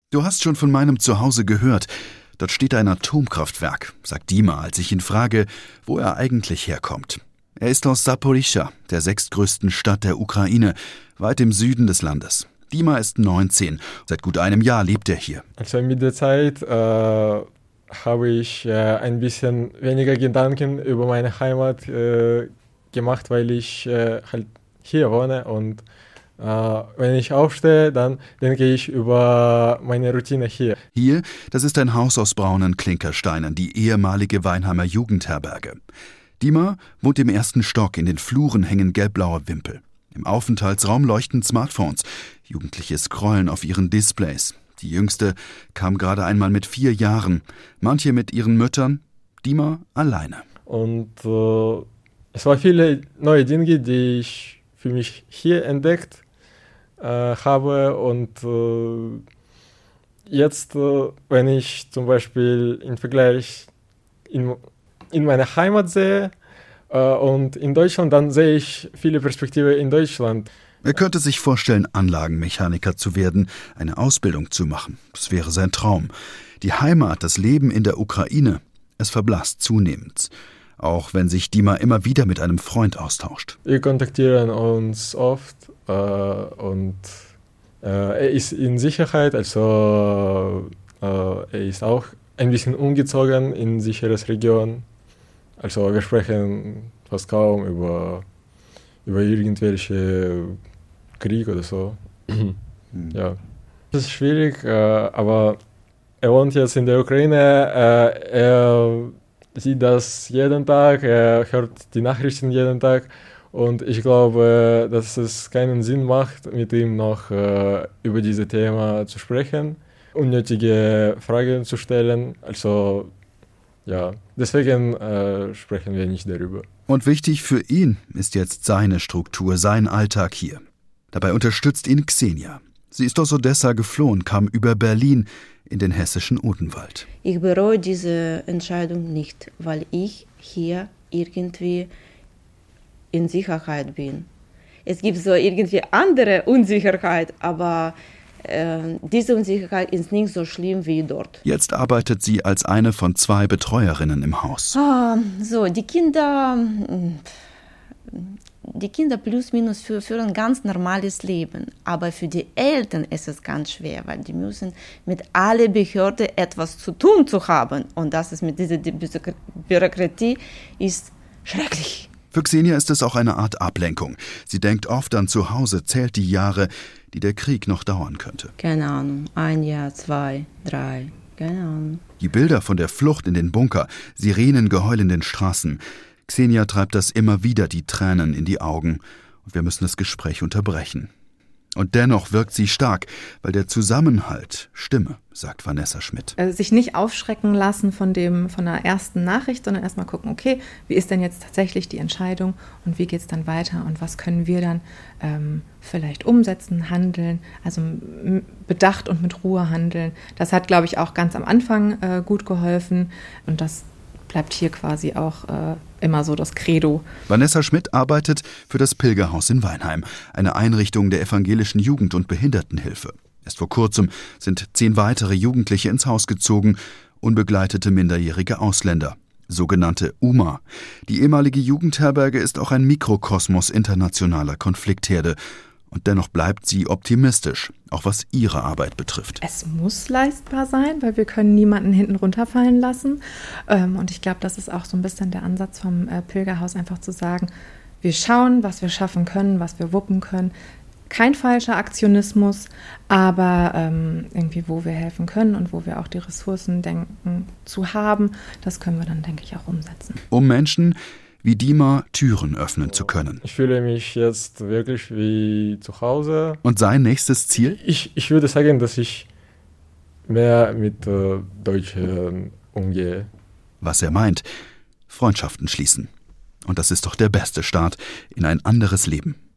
Du hast schon von meinem Zuhause gehört. Dort steht ein Atomkraftwerk, sagt Dima, als ich ihn frage, wo er eigentlich herkommt. Er ist aus Saporischschja, der 6. größten Stadt der Ukraine, weit im Süden des Landes. Dima ist 19. Seit gut einem Jahr lebt er hier. Also mit der Zeit habe ich ein bisschen weniger Gedanken über meine Heimat gemacht, weil ich halt hier wohne. Und wenn ich aufstehe, dann denke ich über meine Routine hier. Hier, das ist ein Haus aus braunen Klinkersteinen, die ehemalige Weinheimer Jugendherberge. Dima wohnt im 1. Stock, in den Fluren hängen gelbblaue Wimpel. Im Aufenthaltsraum leuchten Smartphones. Jugendliche scrollen auf ihren Displays. Die Jüngste kam gerade einmal mit 4 Jahren. Manche mit ihren Müttern, Dima alleine. Und es waren viele neue Dinge, die ich für mich hier entdeckt habe. Und jetzt, wenn ich zum Beispiel im Vergleich in meiner Heimat sehe und in Deutschland, dann sehe ich viele Perspektiven in Deutschland. Er könnte sich vorstellen, Anlagenmechaniker zu werden, eine Ausbildung zu machen. Das wäre sein Traum. Die Heimat, das Leben in der Ukraine, es verblasst zunehmend. Auch wenn sich Dima immer wieder mit einem Freund austauscht. Wir kontaktieren uns oft und er ist in Sicherheit, also er ist auch ein bisschen umgezogen in sicheres Region. Also wir sprechen fast kaum über irgendwelche Krieg oder so. Ja. Das ist schwierig, aber er wohnt jetzt in der Ukraine, er sieht das jeden Tag, er hört die Nachrichten jeden Tag und ich glaube, dass es keinen Sinn macht, mit ihm noch über dieses Thema zu sprechen, unnötige Fragen zu stellen. Also ja, deswegen sprechen wir nicht darüber. Und wichtig für ihn ist jetzt seine Struktur, sein Alltag hier. Dabei unterstützt ihn Xenia. Sie ist aus Odessa geflohen, kam über Berlin in den hessischen Odenwald. Ich bereue diese Entscheidung nicht, weil ich hier irgendwie in Sicherheit bin. Es gibt so irgendwie andere Unsicherheit, aber diese Unsicherheit ist nicht so schlimm wie dort. Jetzt arbeitet sie als eine von 2 Betreuerinnen im Haus. Die Kinder plus minus führen ein ganz normales Leben. Aber für die Eltern ist es ganz schwer, weil die müssen mit aller Behörde etwas zu tun zu haben. Und das ist mit dieser Bürokratie ist schrecklich. Für Xenia ist es auch eine Art Ablenkung. Sie denkt oft an zu Hause, zählt die Jahre, die der Krieg noch dauern könnte. Keine Ahnung, 1 Jahr, 2, 3, keine Ahnung. Die Bilder von der Flucht in den Bunker, Sirenengeheul in den Straßen. Xenia treibt das immer wieder die Tränen in die Augen. Und wir müssen das Gespräch unterbrechen. Und dennoch wirkt sie stark, weil der Zusammenhalt stimme, sagt Vanessa Schmidt. Sich nicht aufschrecken lassen von der ersten Nachricht, sondern erstmal gucken, okay, wie ist denn jetzt tatsächlich die Entscheidung und wie geht es dann weiter und was können wir dann vielleicht umsetzen, handeln, also bedacht und mit Ruhe handeln. Das hat, glaube ich, auch ganz am Anfang gut geholfen und das bleibt hier quasi auch immer so das Credo. Vanessa Schmidt arbeitet für das Pilgerhaus in Weinheim, eine Einrichtung der evangelischen Jugend- und Behindertenhilfe. Erst vor kurzem sind 10 weitere Jugendliche ins Haus gezogen, unbegleitete minderjährige Ausländer, sogenannte UMA. Die ehemalige Jugendherberge ist auch ein Mikrokosmos internationaler Konfliktherde. Und dennoch bleibt sie optimistisch, auch was ihre Arbeit betrifft. Es muss leistbar sein, weil wir können niemanden hinten runterfallen lassen. Und ich glaube, das ist auch so ein bisschen der Ansatz vom Pilgerhaus, einfach zu sagen, wir schauen, was wir schaffen können, was wir wuppen können. Kein falscher Aktionismus, aber irgendwie, wo wir helfen können und wo wir auch die Ressourcen denken zu haben, das können wir dann, denke ich, auch umsetzen. Um Menschen wie Dima Türen öffnen zu können. Ich fühle mich jetzt wirklich wie zu Hause. Und sein nächstes Ziel? Ich würde sagen, dass ich mehr mit Deutschen umgehe. Was er meint, Freundschaften schließen. Und das ist doch der beste Start in ein anderes Leben.